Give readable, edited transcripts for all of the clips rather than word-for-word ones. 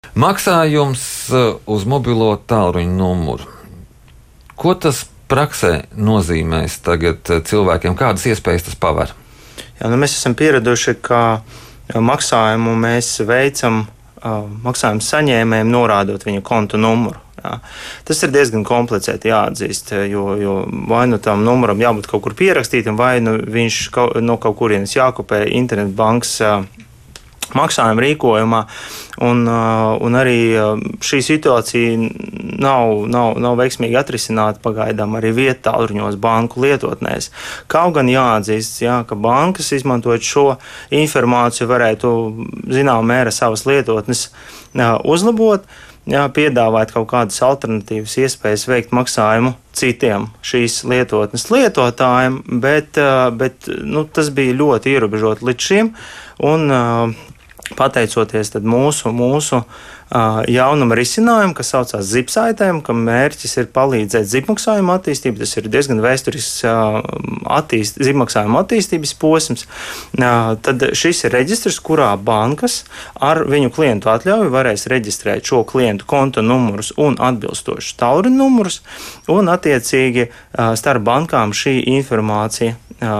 Maksājums uz mobilo tālruņa numuru. Ko tas praksē nozīmēs tagad cilvēkiem? Kādas iespējas tas paver? Jā, mēs esam pieraduši, ka maksājumu mēs veicam maksājumu saņēmējiem, norādot viņa konta numuru. Jā. Tas ir diezgan komplicēti jāatzīst, jo vai nu tam numuram jābūt kaut kur pierakstītam, vai nu viņš no kaut kurienes jākopē internetbankas maksājuma rīkojumā, un arī šī situācija nav veiksmīgi atrisināta pagaidām arī vietālruņos banku lietotnēs. Kaut gan jāatzīst, ka bankas, izmantojot šo informāciju, varētu zināmā mērā savas lietotnes uzlabot, piedāvāt kaut kādas alternatīvas iespējas veikt maksājumu citiem šīs lietotnes lietotājiem, bet tas bija ļoti ierobežot līdz šim, un pateicoties mūsu jaunam risinājumam, kas saucās zipsaitēm, kam mērķis ir palīdzēt zipmaksājumu attīstību. Tas ir diezgan vēsturisks zipmaksājuma attīstības posms. Tad šis ir reģistrs, kurā bankas ar viņu klientu atļauju varēs reģistrēt šo klientu konta numurus un atbilstošus tālruņa numurus, un attiecīgi starp bankām šī informācija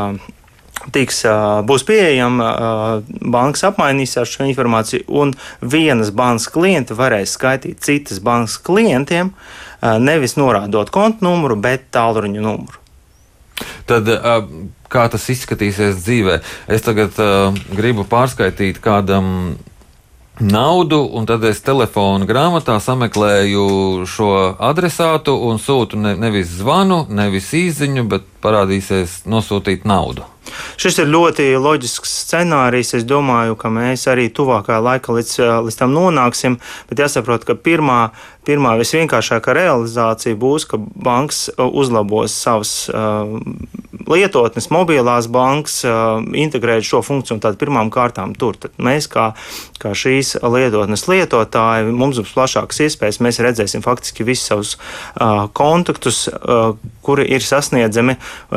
būs pieejama, bankas apmainīsies šo informāciju, un vienas bankas klienti varēs skaitīt citas bankas klientiem, nevis norādot konta numuru, bet tālruņa numuru. Tad, kā tas izskatīsies dzīvē? Es tagad gribu pārskaitīt kādam naudu, un tad es telefona grāmatā sameklēju šo adresātu un sūtu nevis zvanu, nevis īsziņu, bet parādīsies nosūtīt naudu. Šis ir ļoti loģisks scenārijs. Es domāju, ka mēs arī tuvākā laikā līdz tam nonāksim, bet jāsaprot, ka pirmā visvienkāršākā realizācija būs, ka bankas uzlabos savas lietotnes, mobilās bankas, integrēt šo funkciju, un tad pirmām kārtām tur. Tad mēs kā šīs lietotnes lietotāji, mums būs plašākas iespējas, mēs redzēsim faktiski visus savus kontaktus, kuri ir sasniedzami,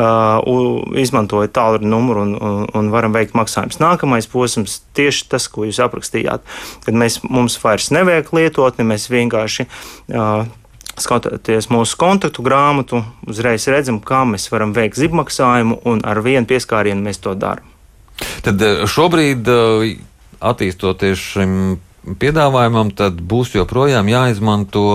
izmantojot tālruņa numuru un varam veikt maksājumus. Nākamais posms tieši tas, ko jūs aprakstījāt, kad mums vairs nevajag lietotni, mēs vienkārši skatoties mūsu kontaktu grāmatu, uzreiz redzam, kā mēs varam veikt zipmaksājumu, un ar vienu pieskārienu mēs to darām. Tad šobrīd, attīstoties šim piedāvājumam, tad būs joprojām jāizmanto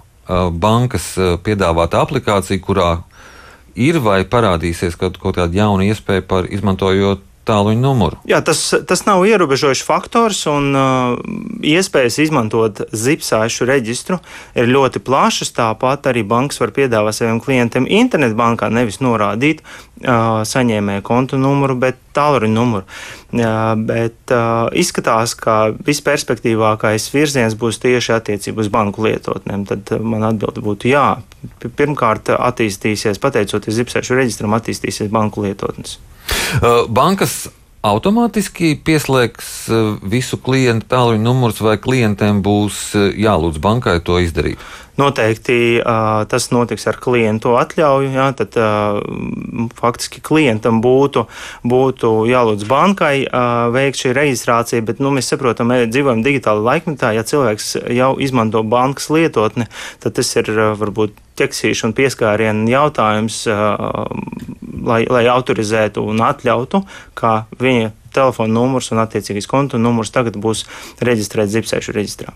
bankas piedāvāta aplikācija, kurā ir vai parādīsies kaut kāda jauna iespēja par izmantojot tālruņa numuru? Jā, tas nav ierobežojošs faktors, un iespējas izmantot zipsaišu reģistru ir ļoti plašas. Tāpat arī bankas var piedāvāt saviem klientiem internetbankā nevis norādīt saņēmēja kontu numuru, bet tālruņa numuru. Bet izskatās, ka visperspektīvākais virziens būs tieši attiecībā uz banku lietotnēm. Tad man atbilde būtu jā. Pirmkārt, pateicoties zipsaišu reģistram, attīstīsies banku lietotnes. Bankas automātiski pieslēgs visu klientu tālruņa numurus, vai klientiem būs jālūdz bankai to izdarīt? Noteikti tas notiks ar klientu atļauju. Jā, tad faktiski klientam būtu jālūdz bankai veikt šī reģistrācija, bet mēs saprotam, dzīvojam digitāla laikmetā. Ja cilvēks jau izmanto bankas lietotni, tad tas ir varbūt ķeksīšu un pieskārienu jautājums, lai autorizētu un atļautu, ka viņa telefona numurs un attiecīgais konta numurs tagad būs reģistrēts zipsaišu reģistrā.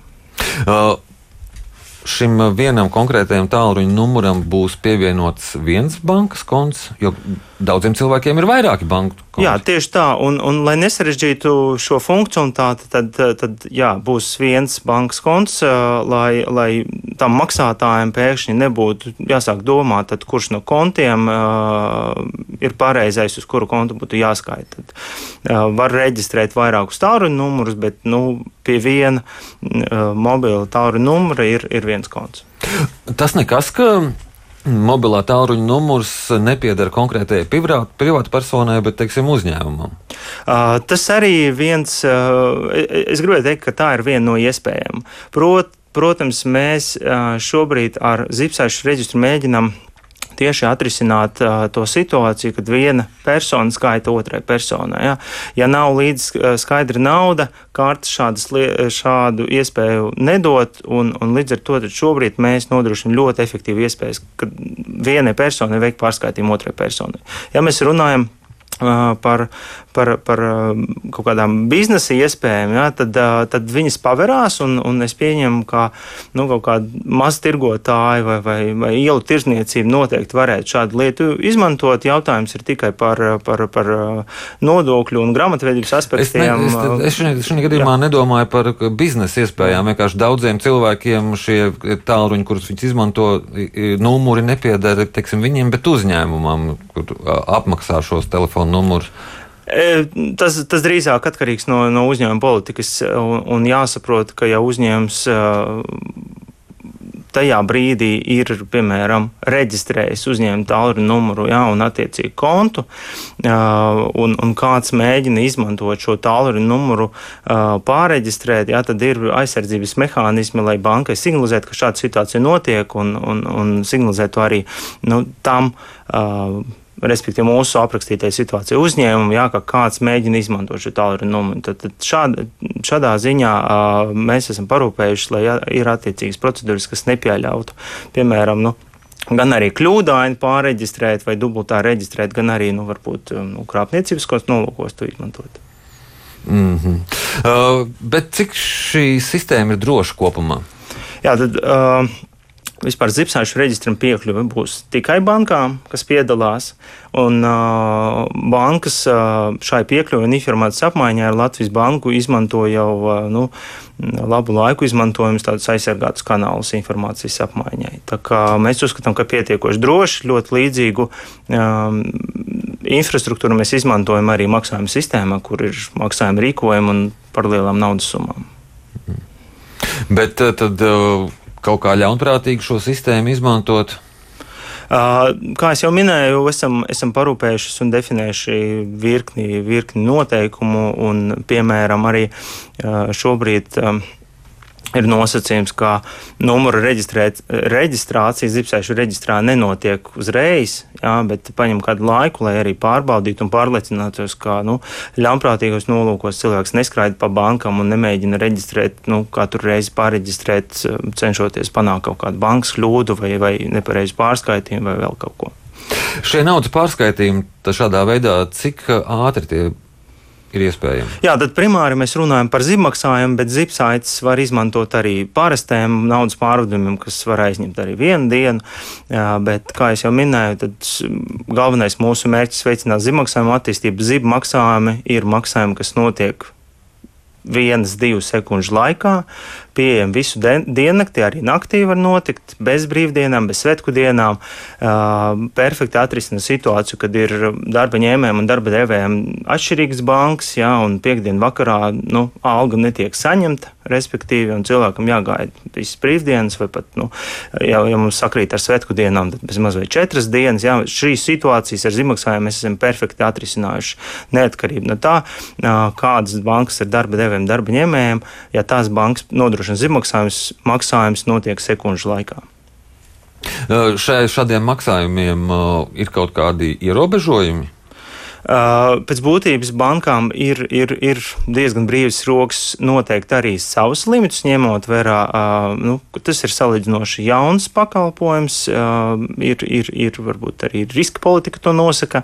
Šim vienam konkrētajam tālruņa numuram būs pievienots viens bankas konts, jo daudziem cilvēkiem ir vairāki banku konti. Jā, tieši tā, un lai nesarežģītu šo funkcionalitāti, tad būs viens bankas konts, lai tam maksātājiem pēkšņi nebūtu jāsāk domāt, tad kurš no kontiem ir pareizais, uz kuru kontu būtu jāskaita. Var reģistrēt vairākus tālruņa numurus, bet pie viena mobila tālruņa numura ir viens konts. Tas nekas, ka mobilā tālruņa numurs nepieder konkrētajai privāta personai, bet, teiksim, uzņēmumam. Tas arī viens, es gribēju teikt, ka tā ir viena no iespējām. Protams, mēs šobrīd ar zipsaišu reģistru mēģinām tieši atrisināt to situāciju, kad viena persona skaita otrai personai. Ja, ja nav līdz skaidra nauda, kartes šādu iespēju nedot, un līdz ar to šobrīd mēs nodrošinām ļoti efektīvu iespējas, kad vienai personai veikt pārskaitījumu otrai personai. Ja mēs runājam par kaut kādām biznesa iespējām, ja, tad viņas paverās, un es pieņemu, ka kaut kādi maztirgotāji vai ielu tirzniecība noteikti varētu šādu lietu izmantot. Jautājums ir tikai par nodokļu un grāmatvedības aspektiem. Es šajā gadījumā nedomāju par biznesa iespējām. Vienkārši daudziem cilvēkiem šie tālruņi, kurus viņi izmanto, numuri nepieder, teiksim, viņiem, bet uzņēmumam, kur apmaksā šos telefonu numurus. Tas drīzāk atkarīgs no uzņēmuma politikas, un jāsaprot, ka ja uzņēmums tajā brīdī ir, piemēram, reģistrējis uzņēmuma tālruņa numuru, ja, un attiecīgi kontu, un kāds mēģina izmantot šo tālruņa numuru pārreģistrēt, ja, tad ir aizsardzības mehānismi, lai bankai signalizētu, ka šāda situācija notiek, un signalizētu arī tam, respektīvi mūsu aprakstītajai situācijai uzņēmumu, jā, ka kāds mēģina izmantot šo tālruņa numuru. Tad šādā ziņā mēs esam parūpējuši, lai ir attiecīgas procedūras, kas nepieļautu, piemēram, gan arī kļūdaini pārreģistrēt vai dubultā reģistrēt, gan arī, varbūt, krāpnieciskos nolūkos to izmantot. Bet cik šī sistēma ir droša kopumā? Jā, tad vispār zipsaišu reģistram piekļuve būs tikai bankām, kas piedalās, un bankas šai piekļuve un informācijas apmaiņā ar Latvijas banku izmanto jau labu laiku izmantojums tādus aizsargātus kanālus informācijas apmaiņai. Tā kā mēs uzskatām, ka pietiekoši droši, ļoti līdzīgu infrastruktūru mēs izmantojam arī maksājuma sistēmā, kur ir maksājuma rīkojumi un par lielām naudas summām. Bet tad kaut kā ļaunprātīgi šo sistēmu izmantot? Kā es jau minēju, esam parūpējušies un definējuši virkni noteikumu, un, piemēram, arī šobrīd ir nosacījums, ka numura reģistrācija zipsaišu reģistrā nenotiek uzreiz, jā, bet paņem kādu laiku, lai arī pārbaudītu un pārliecinātos, ka ļaunprātīgos nolūkos cilvēks neskraida pa bankam un nemēģina reģistrēt, katru reizi pārreģistrēt, cenšoties panākt kaut kādu bankas kļūdu vai nepareizu pārskaitījumu vai vēl kaut ko. Šie naudas pārskaitījumi šādā veidā, cik ātri tie ir iespējami? Jā, tad primāri mēs runājam par zibmaksājumu, bet zipsaites var izmantot arī parastiem naudas pārvedumiem, kas var aizņemt arī vienu dienu. Jā, bet, kā es jau minēju, tad galvenais mūsu mērķis veicināt zibmaksājumu attīstību. Zibmaksājumi ir maksājumi, kas notiek 1-2 sekundžu laikā, pieejami visu diennakti, arī naktī var notikt, bez brīvdienām, bez svētku dienām. Perfekti atrisina situāciju, kad ir darba ņēmējiem un darba devējiem atšķirīgas bankas, jā, un piekdien vakarā alga netiek saņemta, respektīvi, un cilvēkam jāgaida visas brīvdienas, vai pat, ja mums sakrīt ar svētku dienām, tad bez mazliet 4 dienas. Jā, šīs situācijas ar zibmaksājumiem mēs esam perfekti atrisinājuši, neatkarību no tā, kādas bankas ir darba devējiem, darba ņēmējiem, ja tās bankas nodrošina maksājums notiek sekundžu laikā. Šādiem maksājumiem ir kaut kādi ierobežojumi? Pēc būtības bankām ir diezgan brīvas rokas noteikt arī savus limitus, ņemot vērā, tas ir salīdzinoši jauns pakalpojums, ir varbūt arī riska politika to nosaka.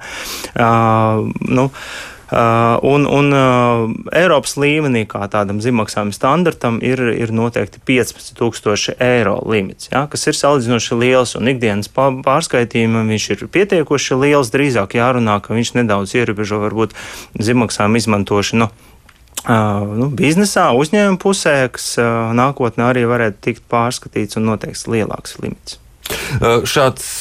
Un Eiropas līmenī, kā tādam zibmaksājuma standartam, ir noteikti 15,000 eiro limits, ja, kas ir salīdzinoši liels, un ikdienas pārskaitījumam viņš ir pietiekoši liels. Drīzāk jārunā, ka viņš nedaudz ierobežo varbūt zibmaksājumu izmantošanu biznesā, uzņēmuma pusē, kas nākotnē arī varētu tikt pārskatīts un noteikts lielāks limits. Šāds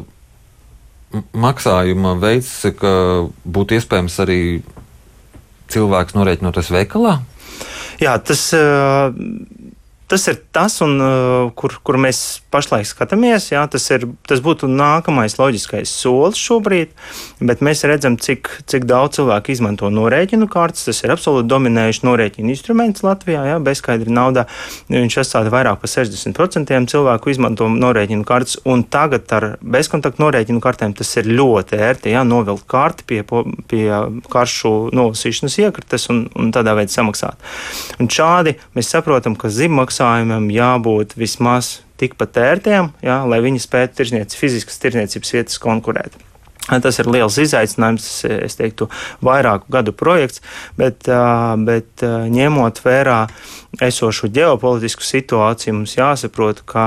maksājuma veids, ka būtu iespējams arī cilvēks norēķinoties veikalā? Jā, tas Tas ir tas, kur mēs pašlaik skatāmies. Jā, tas būtu nākamais loģiskais solis šobrīd, bet mēs redzam, cik daudz cilvēku izmanto norēķinu kartes. Tas ir absolūti dominējuši norēķinu instruments Latvijā, jā, bezskaidri naudā. Viņš sastāv vairāk par 60% cilvēku izmanto norēķinu kartes, un tagad ar bezkontaktu norēķinu kartēm tas ir ļoti ērti. Jā, novilkt karti pie karšu nolasīšanas iekratas un tādā veidā samaksāt. Un šādi mēs saprotam, ka maksājumam jābūt vismaz tikpat ērtiem, jā, lai viņi spētu fiziskas tirdzniecības vietas konkurēt. Tas ir liels izaicinājums, es teiktu, vairāku gadu projekts, bet ņemot vērā esošo ģeopolitisku situāciju, mums jāsaprot, ka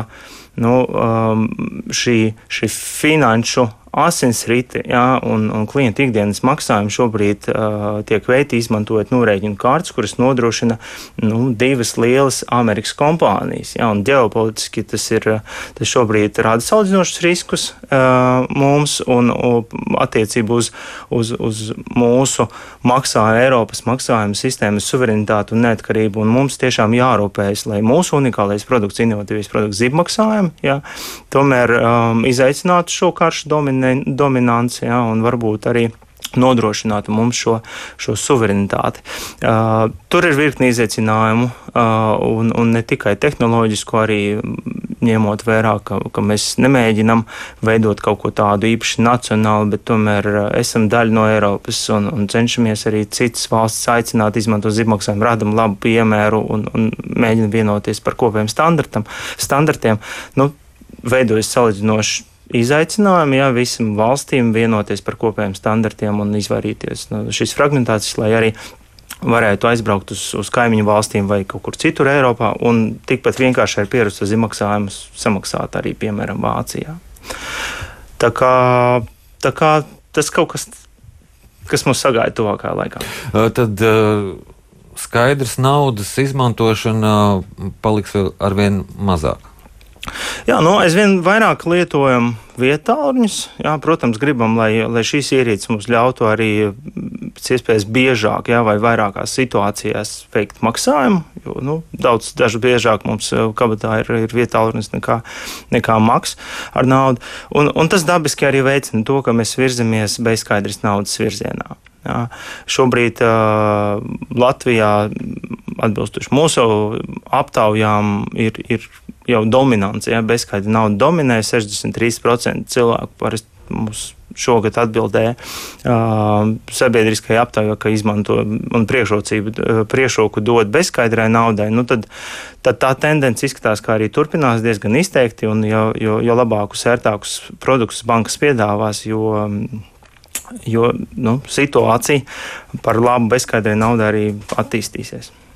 šī finanšu asinsrite, jā, un klienta ikdienas maksājumi šobrīd tiek veikti izmantojot norēķinu kartes, kuras nodrošina divas lielas Amerikas kompānijas. Jā, un ģeopolitiski tas šobrīd rada salīdzinošus riskus mums un attiecību uz mūsu Eiropas maksājumu sistēmas suverenitāti un neatkarību. Un mums tiešām jārūpējas, lai mūsu unikālais produkts, inovatīvais produkts zibmaksājumi, jā, tomēr izaicinātu šo karšu dominanci, jā, un varbūt arī nodrošinātu mums šo suverenitāti. Tur ir virkni izaicinājumu, un ne tikai tehnoloģisku, arī ņemot vērā, ka mēs nemēģinam veidot kaut ko tādu īpaši nacionālu, bet tomēr esam daļa no Eiropas un cenšamies arī citas valstis aicināt izmantot zibmaksājumu, radam labu piemēru un mēģinam vienoties par kopējiem standartiem. Veidojas salīdzinoši izaicinājumi, jā, visam valstīm vienoties par kopējiem standartiem un izvairīties no šīs fragmentācijas, lai arī varētu aizbraukt uz kaimiņu valstīm vai kaut kur citur Eiropā un tikpat vienkārši ar pierastu zibmaksājumus samaksāt arī, piemēram, Vācijā. Tā kā tas kaut kas mums sagaida tuvākā laikā. Tad skaidrs, naudas izmantošana paliks arvien mazāk. Jā, aizvien vairāk lietojam vietāluņus. Jā, protams, gribam, lai šīs ierīces mums ļautu arī pēc iespējas biežāk, jā, vai vairākās situācijās veikt maksājumu, jo dažu biežāk mums kabatā ir vietāluņas nekā maks ar naudu. Un tas dabiski arī veicina to, ka mēs virzamies bezskaidras naudas virzienā. Jā. Šobrīd Latvijā, atbilstoši mūsu aptaujām, ir jau dominants. Ja, bezskaidra nauda dominē, 63% cilvēku parasti mums šogad atbildēja sabiedriskajā aptaujā, ka izmanto un priekšroku dod bezskaidrai naudai. Tad tā tendence izskatās, ka arī turpinās diezgan izteikti, un jo labākus, ērtākus produktus bankas piedāvās, jo situācija par labu bezskaidrai naudai arī attīstīsies.